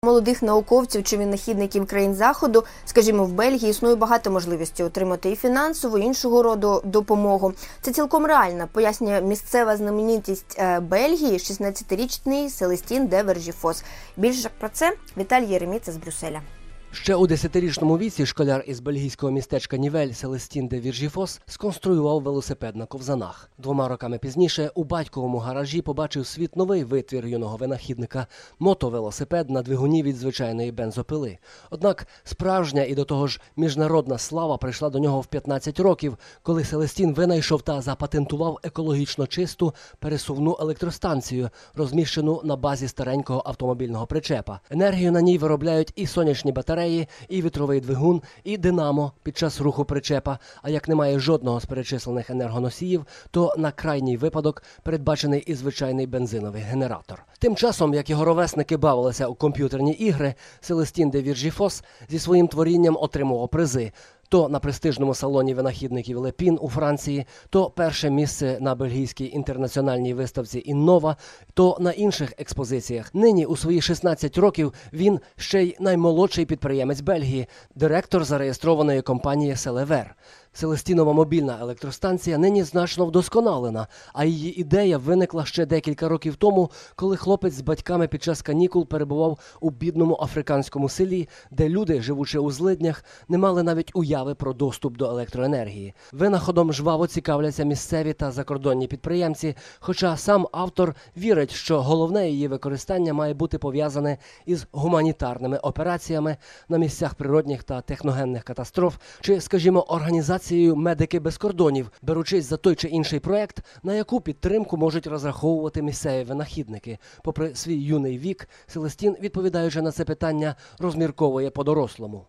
Молодих науковців чи винахідників країн Заходу, скажімо, в Бельгії існує багато можливостей отримати і фінансову, і іншого роду допомогу. Це цілком реально, пояснює місцева знаменитість Бельгії, 16-річний Селестін де Вержіфос. Більше про це Віталій Єреміца з Брюсселя. Ще у 10-річному віці школяр із бельгійського містечка Нівель Селестін де Вержіфос сконструював велосипед на ковзанах. 2 роками пізніше у батьковому гаражі побачив світ новий витвір юного винахідника – мотовелосипед на двигуні від звичайної бензопили. Однак справжня і до того ж міжнародна слава прийшла до нього в 15 років, коли Селестін винайшов та запатентував екологічно чисту пересувну електростанцію, розміщену на базі старенького автомобільного причепа. Енергію на ній виробляють і сонячні батареї, і вітровий двигун, і динамо під час руху причепа, а як немає жодного з перечислених енергоносіїв, то на крайній випадок передбачений і звичайний бензиновий генератор. Тим часом, як його ровесники бавилися у комп'ютерні ігри, Селестін де Вержіфос зі своїм творінням отримував призи. То на престижному салоні винахідників Лепін у Франції, то перше місце на бельгійській інтернаціональній виставці «Іннова», то на інших експозиціях. Нині у свої 16 років він ще й наймолодший підприємець Бельгії, директор зареєстрованої компанії «Селевер». Селестінова мобільна електростанція нині значно вдосконалена, а її ідея виникла ще декілька років тому, коли хлопець з батьками під час канікул перебував у бідному африканському селі, де люди, живучи у злиднях, не мали навіть уяви про доступ до електроенергії. Винаходом жваво цікавляться місцеві та закордонні підприємці, хоча сам автор вірить, що головне її використання має бути пов'язане із гуманітарними операціями на місцях природних та техногенних катастроф, чи, скажімо, організацією «Медики без кордонів», беручись за той чи інший проект, на яку підтримку можуть розраховувати місцеві винахідники. Попри свій юний вік, Селестін, відповідаючи на це питання, розмірковує по-дорослому.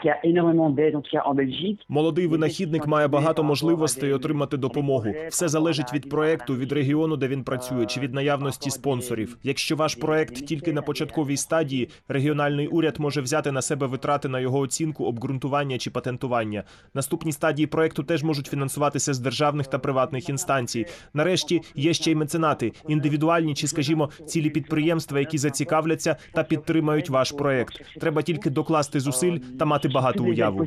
Молодий винахідник має багато можливостей отримати допомогу. Все залежить від проекту, від регіону, де він працює, чи від наявності спонсорів. Якщо ваш проект тільки на початковій стадії, регіональний уряд може взяти на себе витрати на його оцінку, обґрунтування чи патентування. Наступні стадії проекту теж можуть фінансуватися з державних та приватних інстанцій. Нарешті є ще й меценати, індивідуальні чи, скажімо, цілі підприємства, які зацікавляться та підтримають ваш проект. Треба тільки докласти зусиль та мати багату уяву.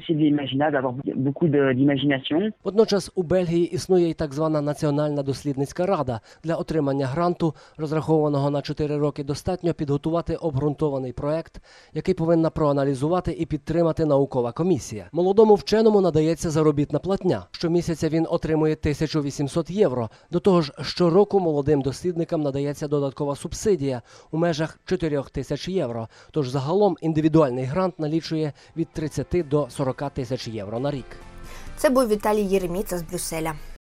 Водночас у Бельгії існує й так звана Національна дослідницька рада. Для отримання гранту, розрахованого на 4 роки, достатньо підготувати обґрунтований проект, який повинна проаналізувати і підтримати наукова комісія. Молодому вченому надається заробітна платня. Щомісяця він отримує 1800 євро. До того ж, щороку молодим дослідникам надається додаткова субсидія у межах 4000 євро. Тож загалом індивідуальний грант налічує від 30 до 40 тисяч євро на рік. Це був Віталій Єреміца з Брюсселя.